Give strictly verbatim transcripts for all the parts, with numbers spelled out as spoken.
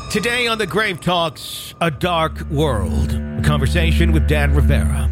Today on the Grave Talks, A Dark World, a conversation with Dan Rivera.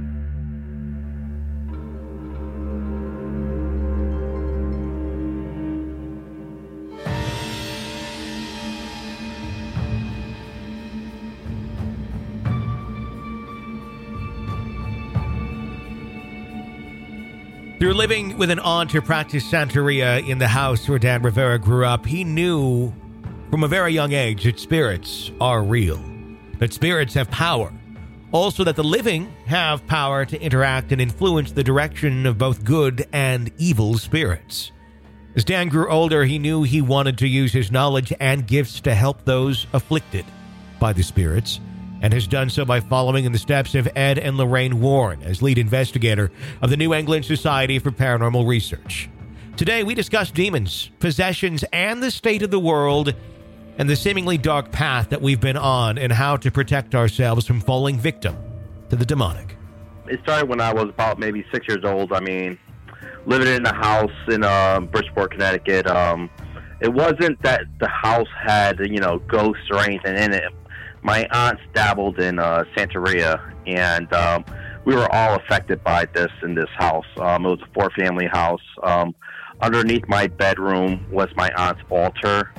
Through living with an aunt who practiced Santeria in the house where Dan Rivera grew up, he knew from a very young age that spirits are real, that spirits have power. Also that the living have power to interact and influence the direction of both good and evil spirits. As Dan grew older, he knew he wanted to use his knowledge and gifts to help those afflicted by the spirits, and has done so by following in the steps of Ed and Lorraine Warren as lead investigator of the New England Society for Paranormal Research. Today, we discuss demons, possessions, and the state of the world, and the seemingly dark path that we've been on, and how to protect ourselves from falling victim to the demonic. It started when I was about maybe six years old. I mean, living in a house in uh, Bridgeport, Connecticut. Um, it wasn't that the house had, you know, ghosts or anything in it. My aunts dabbled in uh, Santeria, and um, we were all affected by this in this house. Um, it was a four-family house. Um, underneath my bedroom was my aunt's altar,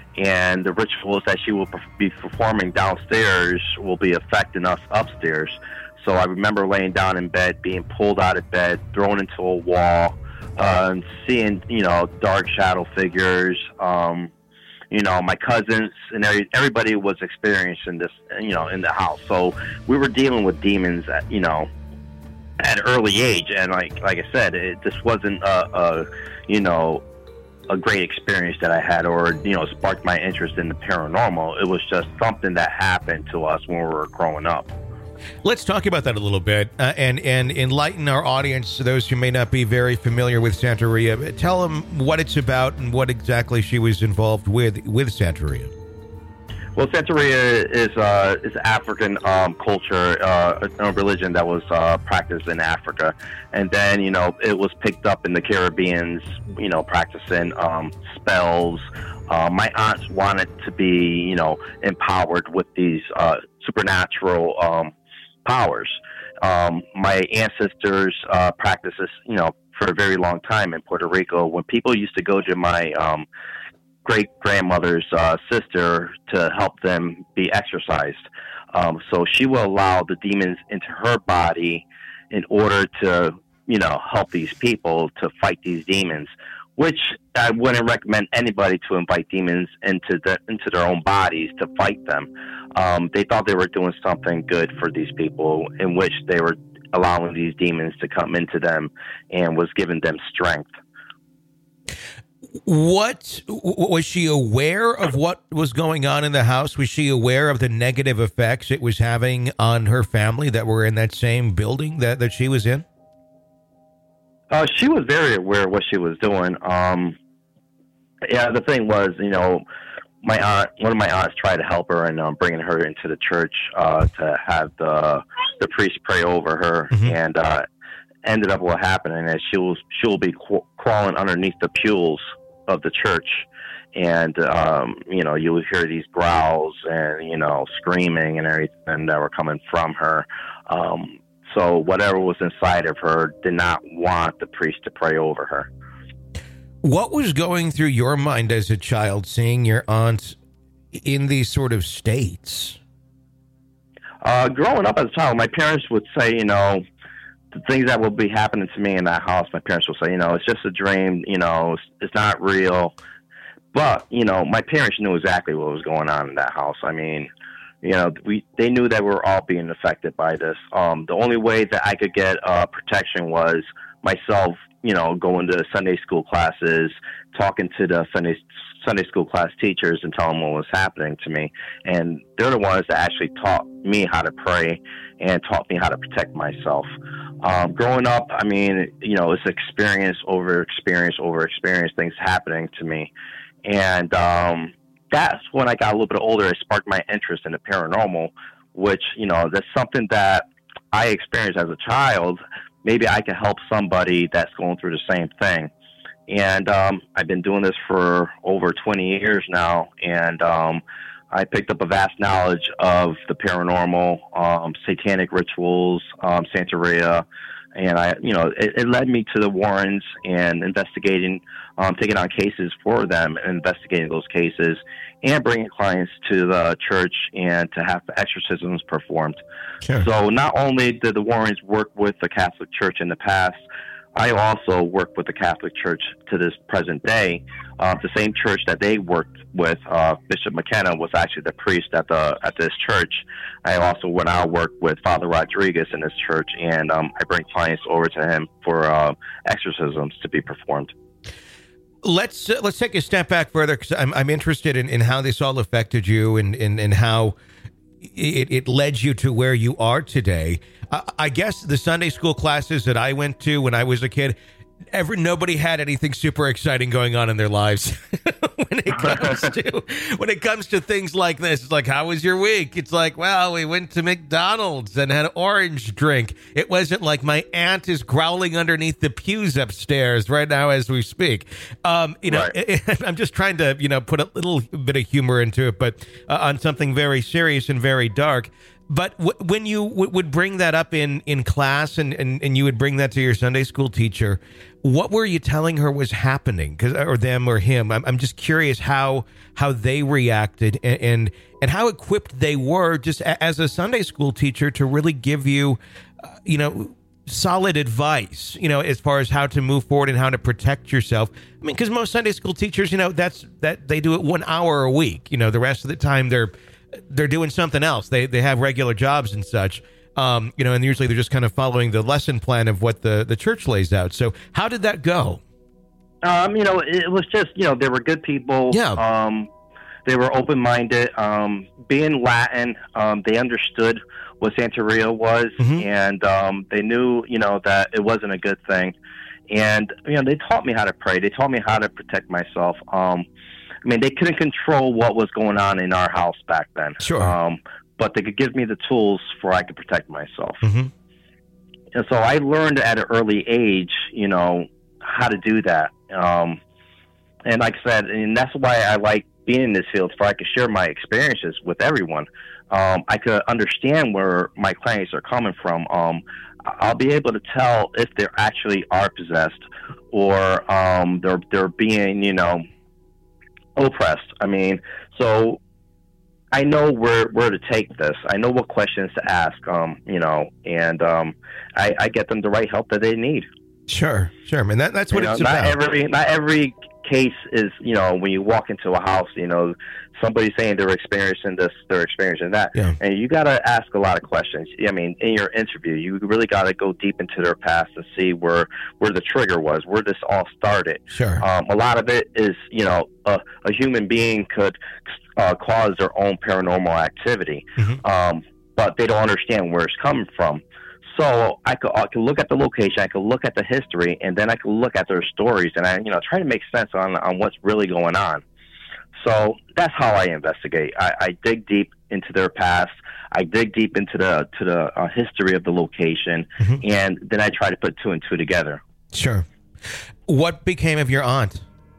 and the rituals that she will be performing downstairs will be affecting us upstairs. So I remember laying down in bed, being pulled out of bed, thrown into a wall, uh, and seeing, you know, dark shadow figures. Um, you know, my cousins and every, everybody was experiencing this, you know, in the house. So we were dealing with demons at, you know, at an early age. And like, like I said, it, this wasn't a, a, you know, a great experience that I had, or, you know, sparked my interest in the paranormal. It was just something that happened to us when we were growing up. Let's talk about that a little bit uh, and, and enlighten our audience, those who may not be very familiar with Santeria. Tell them what it's about and what exactly she was involved with with Santeria. Well, Santeria is uh, is African um, culture, uh, a religion that was uh, practiced in Africa, and then, you know, it was picked up in the Caribbeans, you know, practicing um, spells. Uh, my aunts wanted to be, you know, empowered with these uh, supernatural um, powers. Um, my ancestors uh, practiced this, you know, for a very long time in Puerto Rico. When people used to go to my um, great-grandmother's uh, sister to help them be exorcised. Um, so she will allow the demons into her body in order to, you know, help these people to fight these demons, which I wouldn't recommend anybody to invite demons into the, into their own bodies to fight them. Um, they thought they were doing something good for these people, in which they were allowing these demons to come into them and was giving them strength. What was she aware of what was going on in the house? Was she aware of the negative effects it was having on her family that were in that same building that, that she was in? Uh, she was very aware of what she was doing. Um, yeah, the thing was, you know, my aunt, one of my aunts tried to help her and um, bringing her into the church uh, to have the the priest pray over her, mm-hmm. and uh, ended up what happening is she was she will be qu- crawling underneath the pews of the church, and um, you know, you would hear these growls and, you know, screaming and everything that were coming from her. Um, so whatever was inside of her did not want the priest to pray over her. What was going through your mind as a child, seeing your aunt in these sort of states? Uh, growing up as a child, my parents would say, you know, the things that will be happening to me in that house, my parents will say, you know, it's just a dream, you know, it's, it's not real. But, you know, my parents knew exactly what was going on in that house. I mean, you know, we they knew that we were all being affected by this. Um, the only way that I could get uh, protection was myself, you know, going to Sunday school classes, talking to the Sunday Sunday school class teachers and telling them what was happening to me. And they're the ones that actually taught me how to pray and taught me how to protect myself. Um, growing up, I mean, you know, it's experience over experience over experience, things happening to me. And um, that's when I got a little bit older, it sparked my interest in the paranormal, which, you know, that's something that I experienced as a child. Maybe I can help somebody that's going through the same thing. And um, I've been doing this for over twenty years now, and um, I picked up a vast knowledge of the paranormal, um, satanic rituals, um, Santeria, and I, you know, it, it led me to the Warrens and investigating, um, taking on cases for them, and investigating those cases, and bringing clients to the church and to have exorcisms performed. Sure. So not only did the Warrens work with the Catholic Church in the past, I also work with the Catholic Church to this present day. Uh, the same church that they worked with, uh, Bishop McKenna was actually the priest at the at this church. I also went out work with Father Rodriguez in this church, and um, I bring clients over to him for uh, exorcisms to be performed. Let's uh, let's take a step back further, because I'm I'm interested in, in how this all affected you, and and, and how it, it led you to where you are today. Uh, I guess the Sunday school classes that I went to when I was a kid, Every nobody had anything super exciting going on in their lives when it comes to when it comes to things like this. It's like, how was your week? It's like, well, we went to McDonald's and had an orange drink. It wasn't like my aunt is growling underneath the pews upstairs right now as we speak. Um, you know, Right. it, I'm just trying to you know put a little bit of humor into it, but uh, on something very serious and very dark. But w- when you w- would bring that up in, in class and, and, and you would bring that to your Sunday school teacher, what were you telling her was happening? 'Cause, or them or him? I'm, I'm just curious how how they reacted and, and and how equipped they were just a, as a Sunday school teacher to really give you, uh, you know, solid advice, you know, as far as how to move forward and how to protect yourself. I mean, because most Sunday school teachers, you know, that's that they do it one hour a week. You know, the rest of the time they're they're doing something else. They they have regular jobs and such, um, you know, and usually they're just kind of following the lesson plan of what the, the church lays out. So how did that go? Um, you know, it was just, you know, they were good people. Yeah. Um, they were open-minded. Um, being Latin, um, they understood what Santeria was, Mhm. and um, they knew, you know, that it wasn't a good thing. And, you know, they taught me how to pray. They taught me how to protect myself. Um, I mean, they couldn't control what was going on in our house back then. Sure. Um, but they could give me the tools for I could protect myself. Mm-hmm. And so I learned at an early age, you know, how to do that. Um, and like I said, and that's why I like being in this field, for I could share my experiences with everyone. Um, I could understand where my clients are coming from. Um, I'll be able to tell if they actually are possessed or um, they're they're being, you know, oppressed. I mean, so I know where where to take this. I know what questions to ask. Um, you know, and um, I, I get them the right help that they need. Sure, sure, man. That, that's what You know, it's not about. every not every case is, you know, when you walk into a house, you know, somebody's saying they're experiencing this, they're experiencing that, Yeah. and you got to ask a lot of questions. I mean, in your interview, you really got to go deep into their past and see where where the trigger was, where this all started. Sure. Um, a lot of it is, you know, a, a human being could uh, cause their own paranormal activity, Mhm. um, but they don't understand where it's coming from. So I could, I could look at the location, I could look at the history, and then I could look at their stories, and I, you know, try to make sense on on what's really going on. So that's how I investigate. I, I dig deep into their past. I dig deep into the to the uh, history of the location, Mhm. and then I try to put two and two together. Sure. What became of your aunt?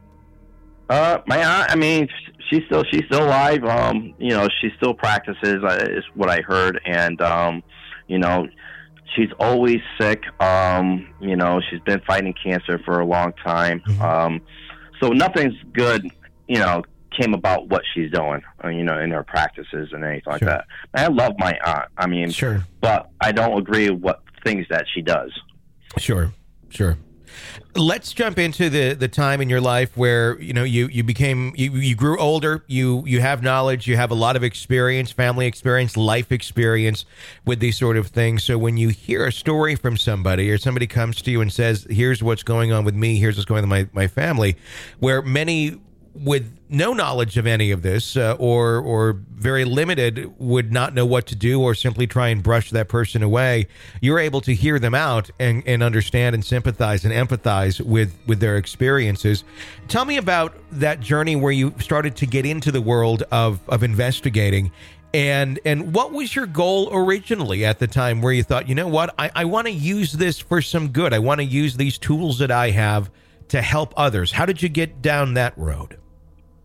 Uh, my aunt, I mean, she's still she's still alive. Um, you know, she still practices, uh, is what I heard, and um, you know. She's always sick. Um, you know, she's been fighting cancer for a long time. Mhm. Um, so nothing's good, you know, came about what she's doing, uh, you know, in her practices and anything like Sure. that. I love my aunt. I mean, Sure. but I don't agree with what things that she does. Sure, sure. Let's jump into the, the time in your life where, you know, you, you became, you, you grew older, you, you have knowledge, you have a lot of experience, family experience, life experience with these sort of things. So when you hear a story from somebody or somebody comes to you and says, here's what's going on with me, here's what's going on with my, my family, where many with no knowledge of any of this uh, or or very limited would not know what to do or simply try and brush that person away, you're able to hear them out and, and understand and sympathize and empathize with, with their experiences. Tell me about that journey where you started to get into the world of, of investigating. And and what was your goal originally at the time where you thought, you know what, I, I want to use this for some good. I want to use these tools that I have to help others. How did you get down that road?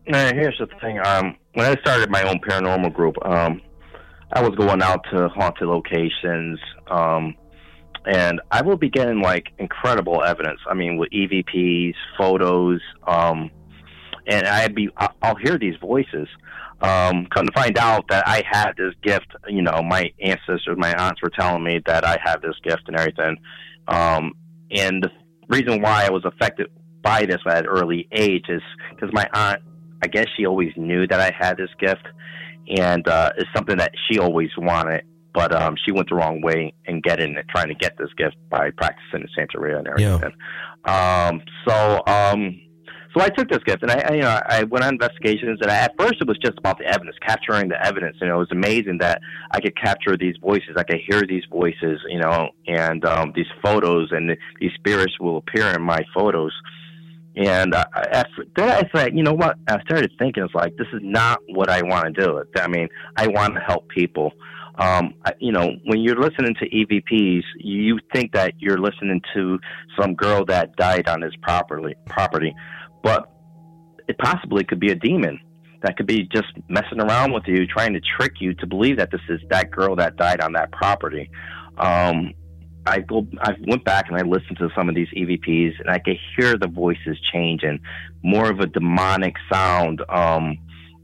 Now, here's the thing. Um, when I started my own paranormal group, um, I was going out to haunted locations, um, and I will be getting like incredible evidence. I mean, with E V Ps, photos, um, and I'd be, I'll hear these voices. Um, come to find out that I had this gift. You know, my ancestors, my aunts were telling me that I had this gift and everything. Um, and the reason why I was affected by this at an early age is because my aunt, I guess she always knew that I had this gift, and uh, it's something that she always wanted, but um, she went the wrong way in getting it, trying to get this gift by practicing the Santeria and everything. Yeah. Um, so, um, so I took this gift, and I, I, you know, I went on investigations, and I, at first it was just about the evidence, capturing the evidence, and it was amazing that I could capture these voices, I could hear these voices, you know, and um, these photos, and these spirits will appear in my photos. And uh, after, then I said, you know what? I started thinking, it's like, this is not what I want to do. I mean, I want to help people. Um, I, you know, when you're listening to E V Ps, you think that you're listening to some girl that died on his property, property, but it possibly could be a demon that could be just messing around with you, trying to trick you to believe that this is that girl that died on that property. Um, I go. I went back and I listened to some of these E V Ps, and I could hear the voices change and more of a demonic sound. Um,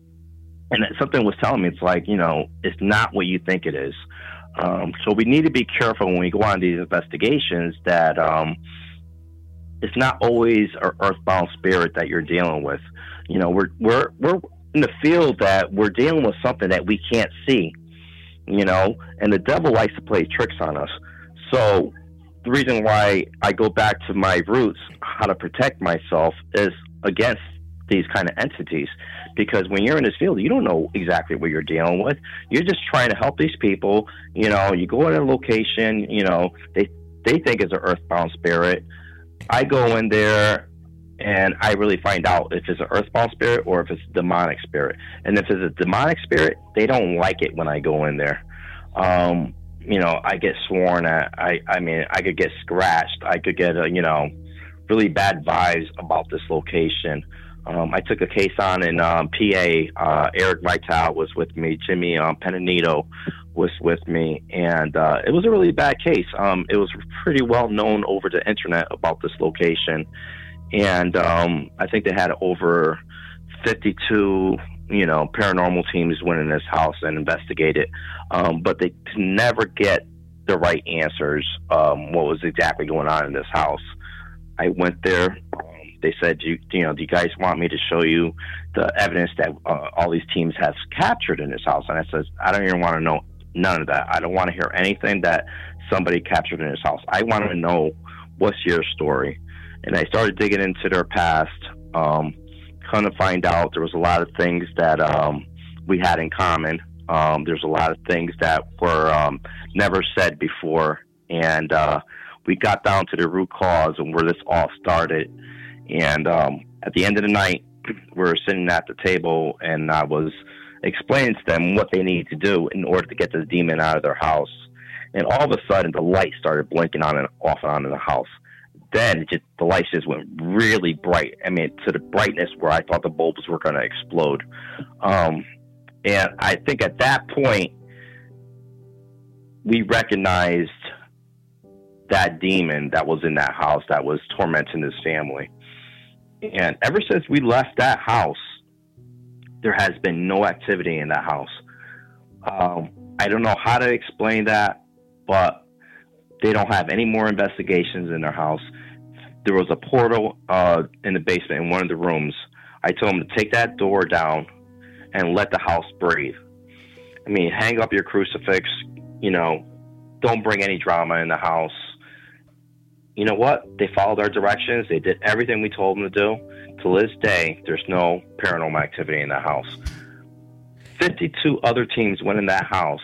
and something was telling me, it's like, you know, it's not what you think it is. Um, so we need to be careful when we go on these investigations that um, it's not always an earthbound spirit that you're dealing with. You know, we're we're we're in the field that we're dealing with something that we can't see. You know, and the devil likes to play tricks on us. So the reason why I go back to my roots, how to protect myself, is against these kind of entities. Because when you're in this field, you don't know exactly what you're dealing with. You're just trying to help these people. You know, you go in a location, you know, they, they think it's an earthbound spirit. I go in there and I really find out if it's an earthbound spirit or if it's a demonic spirit. And if it's a demonic spirit, they don't like it when I go in there. Um, You know, I get sworn at. I, I mean, I could get scratched. I could get, a, you know, really bad vibes about this location. Um, I took a case on in um, P A. Uh, Eric Vital was with me. Jimmy um, Penanito was with me. And uh, it was a really bad case. Um, it was pretty well known over the internet about this location. And um, I think they had over fifty-two, you know, paranormal teams went in this house and investigated. Um, but they could never get the right answers, um, what was exactly going on in this house. I went there. Um, they said, you, you know, do you guys want me to show you the evidence that uh, all these teams have captured in this house? And I said, I don't even want to know none of that. I don't want to hear anything that somebody captured in this house. I want to know, what's your story? And I started digging into their past. Um, come to find out, there was a lot of things that um, we had in common. Um, there's a lot of things that were um, never said before. And uh, we got down to the root cause and where this all started. And um, at the end of the night, we were sitting at the table, and I was explaining to them what they needed to do in order to get this demon out of their house. And all of a sudden, the light started blinking on and off and on in the house. Then it just, the lights just went really bright. I mean, to the brightness where I thought the bulbs were going to explode. Um, and I think at that point, we recognized that demon that was in that house that was tormenting his family. And ever since we left that house, there has been no activity in that house. Um, I don't know how to explain that, but they don't have any more investigations in their house. There was a portal uh, in the basement in one of the rooms. I told them to take that door down and let the house breathe. I mean, hang up your crucifix, you know, don't bring any drama in the house. You know what? They followed our directions. They did everything we told them to do. To this day, there's no paranormal activity in that house. fifty-two other teams went in that house,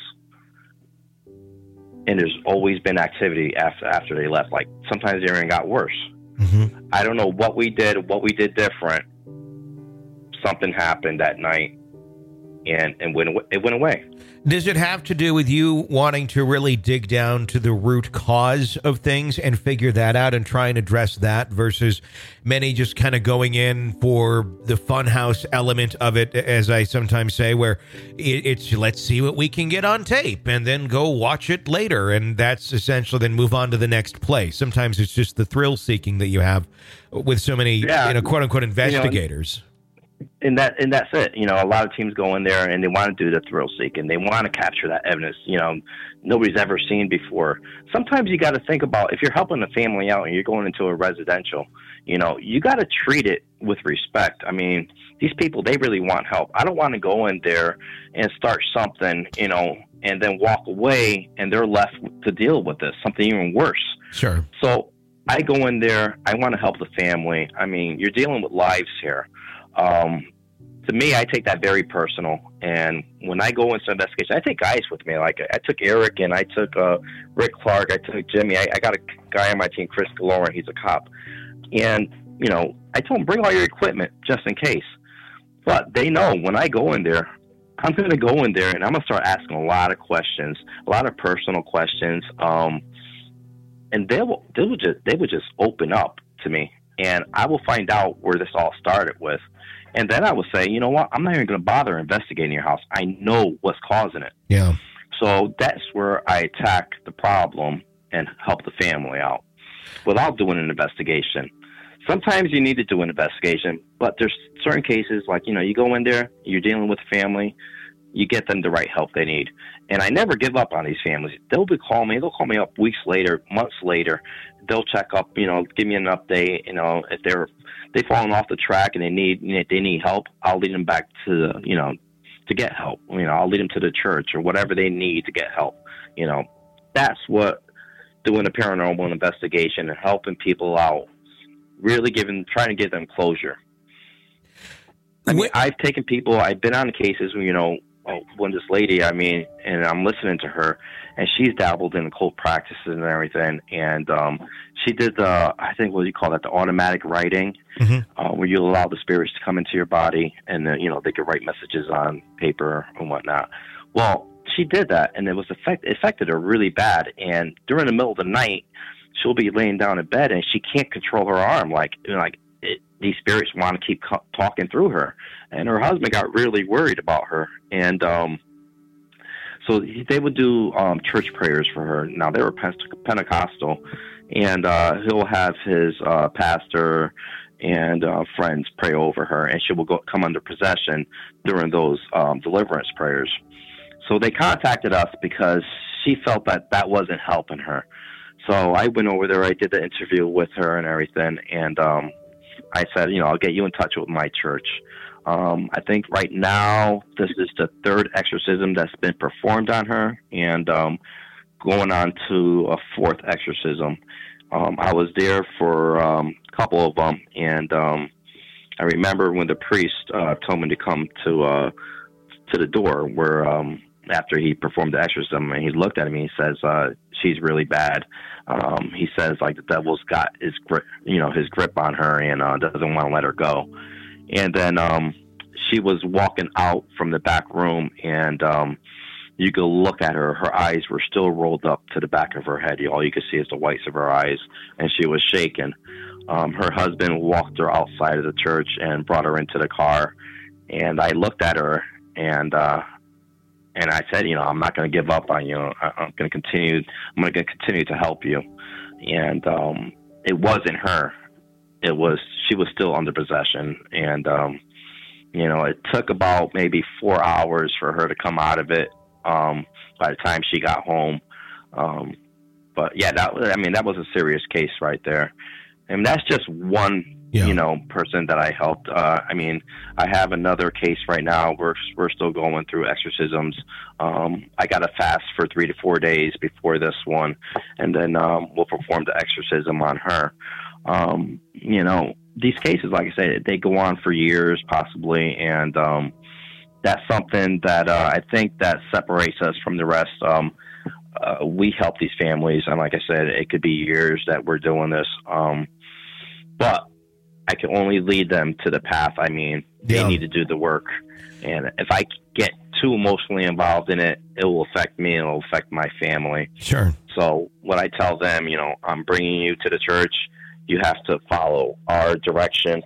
and there's always been activity after after they left. Like, sometimes it even got worse. Mm-hmm. I don't know what we did, what we did different. Something happened that night, and and went, it went away. Does it have to do with you wanting to really dig down to the root cause of things and figure that out and try and address that versus many just kind of going in for the funhouse element of it, as I sometimes say, where it, it's let's see what we can get on tape and then go watch it later. And that's essentially then move on to the next play. Sometimes it's just the thrill seeking that you have with so many, yeah. you know, quote unquote investigators. You know, And that and that's it. You know, a lot of teams go in there and they want to do the thrill seeking. They want to capture that evidence, you know, nobody's ever seen before. Sometimes you got to think about if you're helping a family out and you're going into a residential, you know, you got to treat it with respect. I mean, these people, they really want help. I don't want to go in there and start something, you know, and then walk away and they're left to deal with this, something even worse. Sure. So I go in there. I want to help the family. I mean, you're dealing with lives here. Um, to me, I take that very personal. And when I go into investigation, I take guys with me. Like I took Eric and I took uh, Rick Clark. I took Jimmy. I, I got a guy on my team, Chris Galoran. He's a cop. And, you know, I told him, bring all your equipment just in case. But they know when I go in there, I'm going to go in there and I'm going to start asking a lot of questions, a lot of personal questions. Um, and they will, they will just, they would just open up to me. And I will find out where this all started with. And then I will say, you know what? I'm not even going to bother investigating your house. I know what's causing it. Yeah. So that's where I attack the problem and help the family out without doing an investigation. Sometimes you need to do an investigation, but there's certain cases like, you know, you go in there, you're dealing with a family, you get them the right help they need. And I never give up on these families. They'll be calling me. They'll call me up weeks later, months later. They'll check up, you know, give me an update. You know, if they're they've fallen off the track and they need you know, they need help, I'll lead them back to the, you know, to get help. You know, I'll lead them to the church or whatever they need to get help. You know, that's what doing a paranormal investigation and helping people out, really giving, trying to give them closure. I mean, I've taken people, I've been on cases where, you know, when this lady, I mean, and I'm listening to her, and she's dabbled in occult practices and everything, and um, she did the, I think, what do you call that, the automatic writing, mm-hmm. uh, where you allow the spirits to come into your body, and then, you know, they could write messages on paper and whatnot. Well, she did that, and it was affect, it affected her really bad, and during the middle of the night, she'll be laying down in bed, and she can't control her arm, like, you know, like, it, these spirits want to keep co- talking through her. And her husband got really worried about her. And um, so they would do um, church prayers for her. Now, they were Pentecostal. And uh, he'll have his uh, pastor and uh, friends pray over her. And she will go, come under possession during those um, deliverance prayers. So they contacted us because she felt that that wasn't helping her. So I went over there. I did the interview with her and everything. And um, I said, you know, I'll get you in touch with my church. Um, I think right now this is the third exorcism that's been performed on her, and um, going on to a fourth exorcism. Um, I was there for um, a couple of them, and um, I remember when the priest uh, told me to come to uh, to the door where um, after he performed the exorcism, and he looked at me and he says, uh, she's really bad. Um, he says, like, the devil's got his grip, you know, his grip on her and uh, doesn't want to let her go. And then um, she was walking out from the back room, and um, you could look at her. Her eyes were still rolled up to the back of her head. All you could see is the whites of her eyes, and she was shaking. Um, her husband walked her outside of the church and brought her into the car. And I looked at her, and uh, and I said, you know, I'm not going to give up on you. I, I'm going to continue. I'm going to continue to help you. And um, it wasn't her. It was, she was still under possession. And, um, you know, it took about maybe four hours for her to come out of it um, by the time she got home. Um, but yeah, that, I mean, that was a serious case right there. And that's just one, yeah. you know, person that I helped. Uh, I mean, I have another case right now. We're, we're still going through exorcisms. Um, I got to fast for three to four days before this one. And then um, we'll perform the exorcism on her. Um, you know, these cases, like I said, they go on for years possibly. And, um, that's something that, uh, I think that separates us from the rest. Um, uh, we help these families. And like I said, it could be years that we're doing this. Um, but I can only lead them to the path. I mean, they yeah. need to do the work. And if I get too emotionally involved in it, it will affect me and it will affect my family. Sure. So what I tell them, you know, I'm bringing you to the church. You have to follow our direction.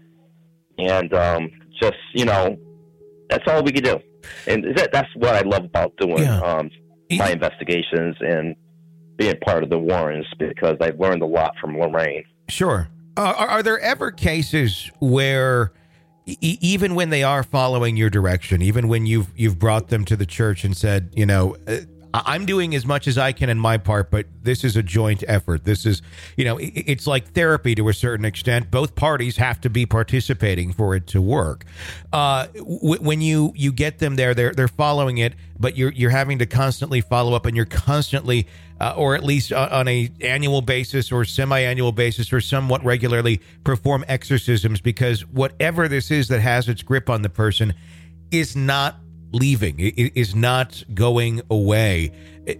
And um, just, you know, that's all we can do. And that, that's what I love about doing yeah. um, my investigations and being part of the Warrens, because I've learned a lot from Lorraine. Sure. Uh, are, are there ever cases where e- even when they are following your direction, even when you've you've brought them to the church and said, you know, uh, I'm doing as much as I can in my part, but this is a joint effort. This is, you know, it's like therapy to a certain extent. Both parties have to be participating for it to work. Uh, w- when you, you get them there, they're they're following it, but you're you're having to constantly follow up, and you're constantly, uh, or at least on a annual basis or semi-annual basis or somewhat regularly, perform exorcisms, because whatever this is that has its grip on the person is not leaving, it is not going away.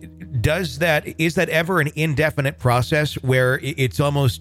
Does that, is that ever an indefinite process where it's almost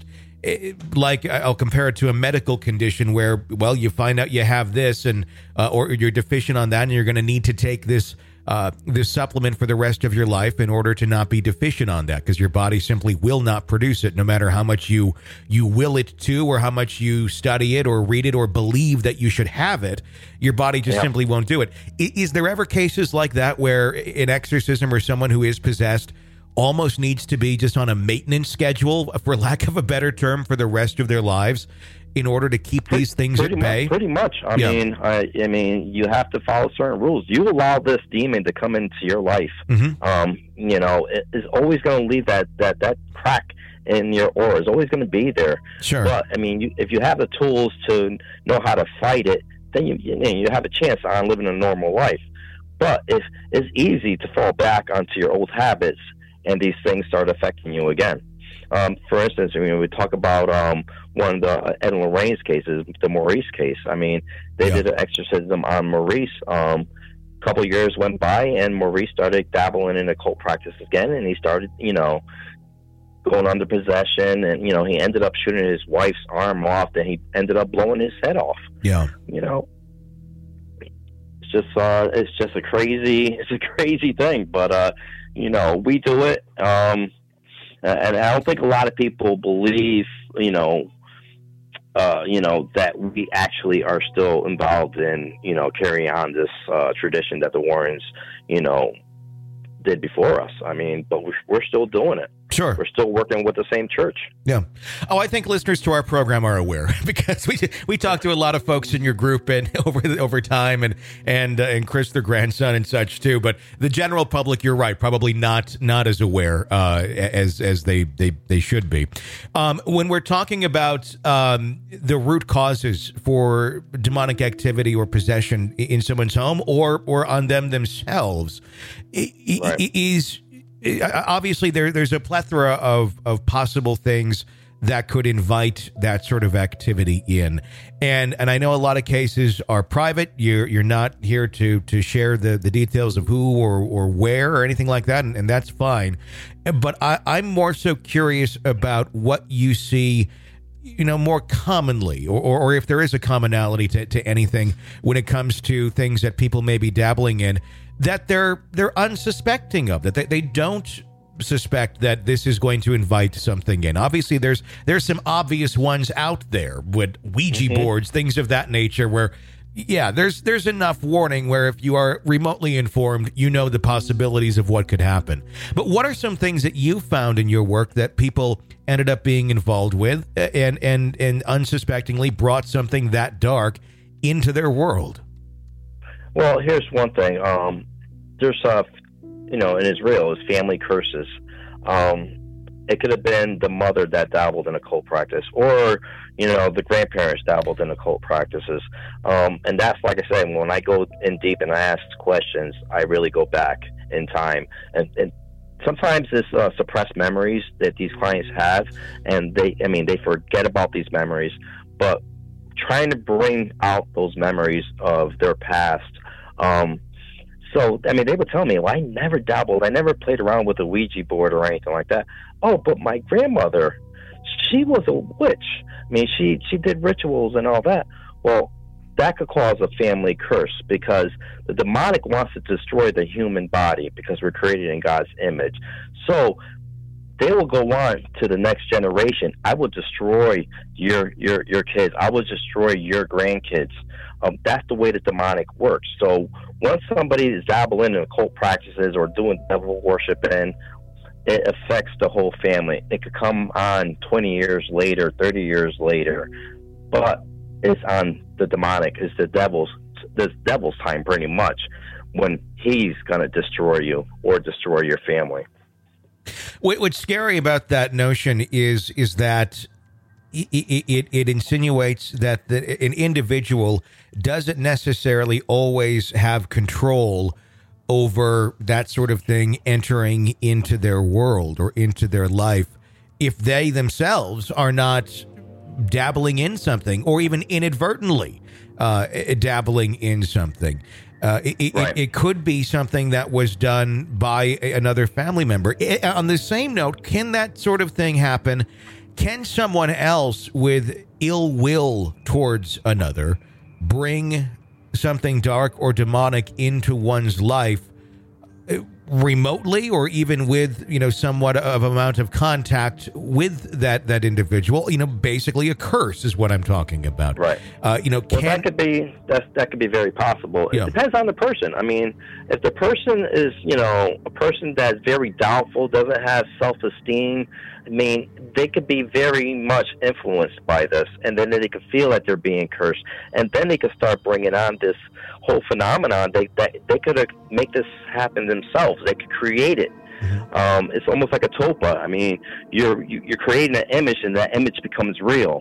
like, I'll compare it to a medical condition where, well, you find out you have this and, uh, or you're deficient on that, and you're going to need to take this Uh, this supplement for the rest of your life in order to not be deficient on that, because your body simply will not produce it, no matter how much you you will it to, or how much you study it or read it or believe that you should have it. Your body just yeah. simply won't do it. I, is there ever cases like that where an exorcism or someone who is possessed almost needs to be just on a maintenance schedule, for lack of a better term, for the rest of their lives, in order to keep these things pretty at bay? Much, pretty much. I yeah. mean, I, I mean, you have to follow certain rules. You allow this demon to come into your life. Mm-hmm. Um, you know, it is always going to leave that, that, that crack in your aura. Is always going to be there. Sure. But I mean, you, if you have the tools to know how to fight it, then you you, know, you have a chance on living a normal life. But it's it's easy to fall back onto your old habits, and these things start affecting you again. Um, for instance, I mean, we talk about um, one of the Ed and Lorraine's cases, the Maurice case. I mean, they yeah. did an exorcism on Maurice. Um, a couple of years went by, and Maurice started dabbling in occult practice again, and he started, you know, going under possession, and, you know, he ended up shooting his wife's arm off, and he ended up blowing his head off. Yeah. You know, it's just, uh, it's just a crazy, it's a crazy thing, but, uh, you know, we do it. Um, And I don't think a lot of people believe, you know, uh, you know, that we actually are still involved in, you know, carrying on this uh, tradition that the Warrens, you know, did before us. I mean, but we're still doing it. Sure. We're still working with the same church. Yeah. Oh, I think listeners to our program are aware, because we we talk to a lot of folks in your group and over over time, and and uh, and Chris, their grandson, and such too. But the general public, you're right, probably not not as aware uh, as as they they they should be. Um, when we're talking about um, the root causes for demonic activity or possession in someone's home or or on them themselves, right. is. Obviously, there there's a plethora of, of possible things that could invite that sort of activity in, and and I know a lot of cases are private. You're you're not here to to share the, the details of who or, or where or anything like that, and, and that's fine. But I, I'm more so curious about what you see, you know, more commonly, or, or, or if there is a commonality to, to anything when it comes to things that people may be dabbling in, that they're they're unsuspecting of, that they, they don't suspect that this is going to invite something in. Obviously, there's there's some obvious ones out there with Ouija mm-hmm. boards, things of that nature, where, yeah, there's there's enough warning where if you are remotely informed, you know the possibilities of what could happen. But what are some things that you found in your work that people ended up being involved with and and and unsuspectingly brought something that dark into their world? Well, here's one thing. Um, there's, uh, you know, in Israel, is family curses. Um, it could have been the mother that dabbled in occult practice, or, you know, the grandparents dabbled in occult practices. Um, and that's, like I said, when I go in deep and I ask questions, I really go back in time. And, and sometimes it's uh, suppressed memories that these clients have, and they, I mean, they forget about these memories, but trying to bring out those memories of their past. Um, so, I mean, they would tell me, well, I never dabbled. I never played around with a Ouija board or anything like that. Oh, but my grandmother, she was a witch. I mean, she, she did rituals and all that. Well, that could cause a family curse, because the demonic wants to destroy the human body because we're created in God's image. So they will go on to the next generation. I will destroy your your your kids. I will destroy your grandkids. Um, that's the way the demonic works. So once somebody is dabbling in occult practices or doing devil worshiping, it affects the whole family. It could come on twenty years later, thirty years later, but it's on the demonic. It's the devil's, the devil's time pretty much, when he's going to destroy you or destroy your family. What's scary about that notion is is that it, it, it insinuates that the, an individual doesn't necessarily always have control over that sort of thing entering into their world or into their life if they themselves are not dabbling in something, or even inadvertently uh, dabbling in something. Uh, it, right. it, it could be something that was done by another family member. It, on the same note, can that sort of thing happen? Can someone else with ill will towards another bring something dark or demonic into one's life remotely, or even with, you know, somewhat of amount of contact with that that individual? You know, basically a curse is what I'm talking about. Right. Uh, you know, well, can, that could be that's, that could be very possible. It yeah. depends on the person. I mean, if the person is, you know, a person that's very doubtful, doesn't have self-esteem, I mean, they could be very much influenced by this, and then they could feel that they're being cursed, and then they could start bringing on this whole phenomenon. They they, they could make this happen themselves. They could create it. Mm-hmm. Um, it's almost like a tulpa. I mean, you're you, you're creating an image, and that image becomes real.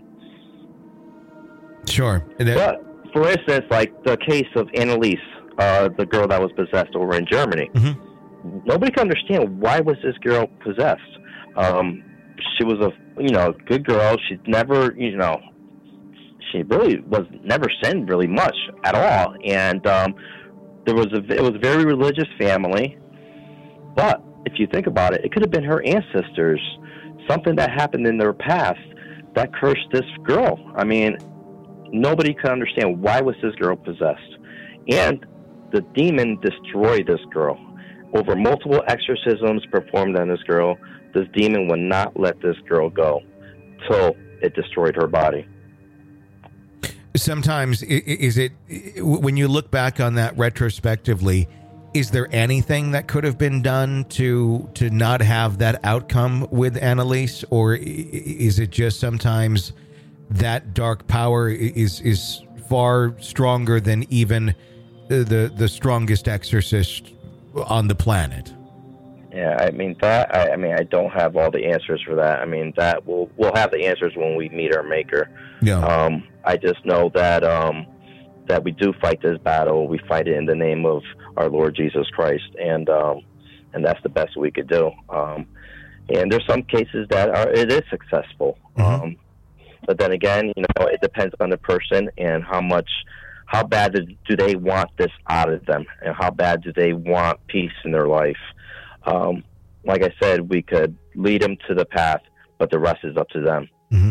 Sure. And then, but for instance, like the case of Annalise, uh, the girl that was possessed over in Germany. Mm-hmm. Nobody can understand, why was this girl possessed. Um, she was a you know good girl. She never you know. She really was never sinned really much at all, and um, there was a it was a very religious family. But if you think about it, it could have been her ancestors, something that happened in their past that cursed this girl. I mean, nobody could understand, why was this girl possessed, and the demon destroyed this girl. Over multiple exorcisms performed on this girl, this demon would not let this girl go till it destroyed her body. Sometimes, is it, when you look back on that retrospectively, is there anything that could have been done to to not have that outcome with Annalise, or is it just sometimes that dark power is is far stronger than even the the strongest exorcist on the planet? Yeah, I mean that. I, I mean, I don't have all the answers for that. I mean, that we'll we'll have the answers when we meet our Maker. Yeah. Um, I just know that um, that we do fight this battle. We fight it in the name of our Lord Jesus Christ, and um, and that's the best we could do. Um, and there's some cases that are it is successful, mm-hmm. um, but then again, you know, it depends on the person and how much, how bad do they want this out of them, and how bad do they want peace in their life. Um, like I said, we could lead them to the path, but the rest is up to them. Mm-hmm.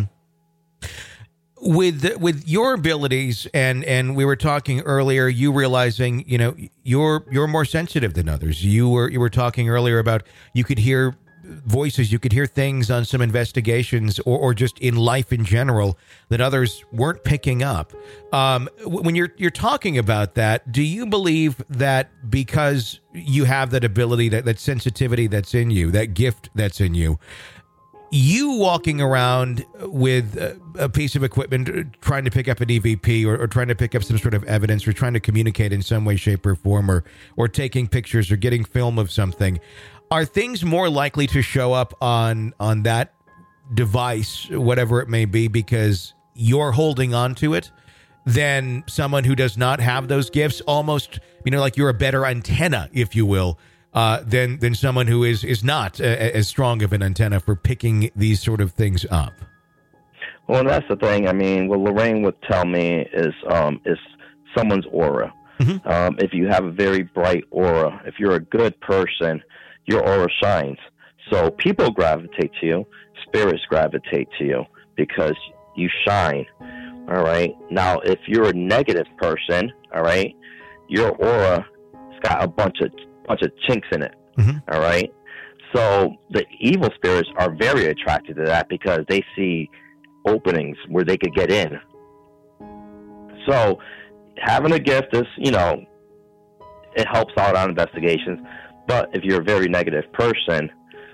With with your abilities, and, and we were talking earlier, you realizing, you know, you're you're more sensitive than others. You were you were talking earlier about you could hear voices, you could hear things on some investigations, or, or just in life in general, that others weren't picking up. Um, when you're you're talking about that, do you believe that because you have that ability, that, that sensitivity that's in you, that gift that's in you, you walking around with a piece of equipment, trying to pick up an E V P, or, or trying to pick up some sort of evidence, or trying to communicate in some way, shape, or form, or, or taking pictures or getting film of something, are things more likely to show up on on that device, whatever it may be, because you're holding on to it, than someone who does not have those gifts? Almost, you know, like you're a better antenna, if you will, uh, than than someone who is is not a, as strong of an antenna for picking these sort of things up. Well, that's the thing. I mean, what Lorraine would tell me is um, is someone's aura. Mm-hmm. Um, if you have a very bright aura, if you're a good person, your aura shines. So people gravitate to you, spirits gravitate to you because you shine. All right. Now, if you're a negative person, all right, your aura's got a bunch of bunch of chinks in it. Mm-hmm. All right. So the evil spirits are very attracted to that because they see openings where they could get in. So having a gift is, you know, it helps out on investigations. But if you're a very negative person,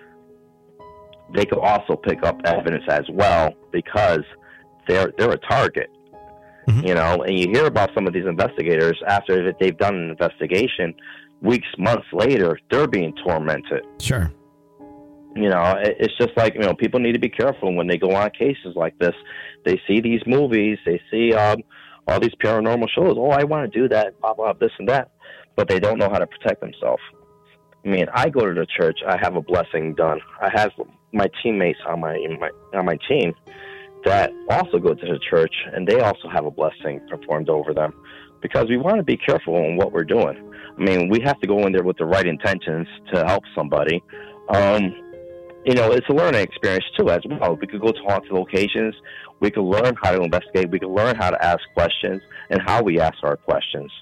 they could also pick up evidence as well because they're they're a target. Mm-hmm. You know, and you hear about some of these investigators after they've done an investigation, weeks, months later, they're being tormented. Sure. You know, it's just like, you know, people need to be careful when they go on cases like this. They see these movies, they see um, all these paranormal shows. Oh, I want to do that, blah, blah, this and that. But they don't know how to protect themselves. I mean, I go to the church, I have a blessing done. I have my teammates on my, my on my team that also go to the church, and they also have a blessing performed over them because we want to be careful in what we're doing. I mean, we have to go in there with the right intentions to help somebody. Um, you know, it's a learning experience, too, as well. We could go to haunted locations. We could learn how to investigate. We could learn how to ask questions and how we ask our questions.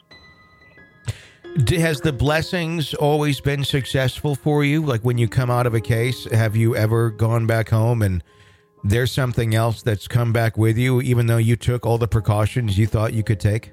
Has the blessings always been successful for you? Like when you come out of a case, have you ever gone back home and there's something else that's come back with you, even though you took all the precautions you thought you could take?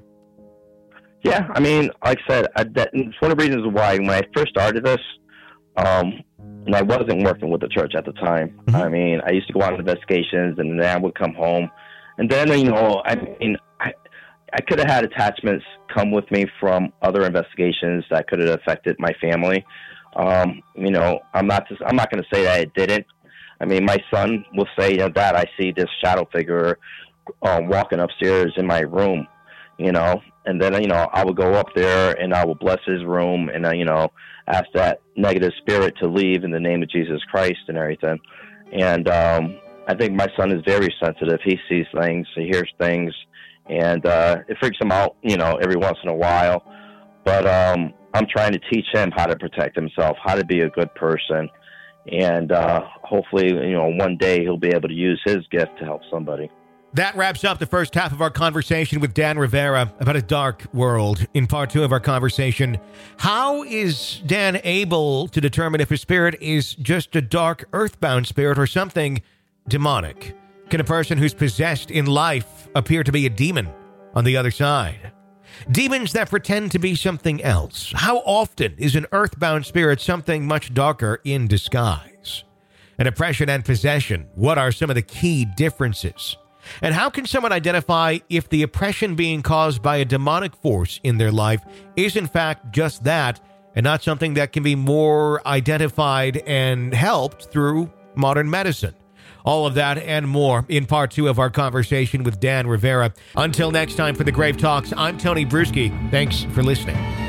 Yeah, I mean, like I said, I, that, it's one of the reasons why when I first started this, um, and I wasn't working with the church at the time. Mm-hmm. I mean, I used to go on investigations, and then I would come home. And then, you know, I mean, I, I could have had attachments come with me from other investigations that could have affected my family. Um, you know, I'm not just, I'm not going to say that it didn't. I mean, my son will say, you know, Dad, I see this shadow figure um, walking upstairs in my room, you know. And then, you know, I would go up there and I will bless his room and, uh, you know, ask that negative spirit to leave in the name of Jesus Christ and everything. And um, I think my son is very sensitive. He sees things, he hears things, and uh, it freaks him out, you know, every once in a while. But um, I'm trying to teach him how to protect himself, how to be a good person. And uh, hopefully, you know, one day he'll be able to use his gift to help somebody. That wraps up the first half of our conversation with Dan Rivera about a dark world. In part two of our conversation, how is Dan able to determine if a spirit is just a dark earthbound spirit or something demonic? Can a person who's possessed in life appear to be a demon on the other side? Demons that pretend to be something else. How often is an earthbound spirit something much darker in disguise? And oppression and possession, what are some of the key differences? And how can someone identify if the oppression being caused by a demonic force in their life is in fact just that and not something that can be more identified and helped through modern medicine? All of that and more in part two of our conversation with Dan Rivera. Until next time for the Grave Talks, I'm Tony Bruschi. Thanks for listening.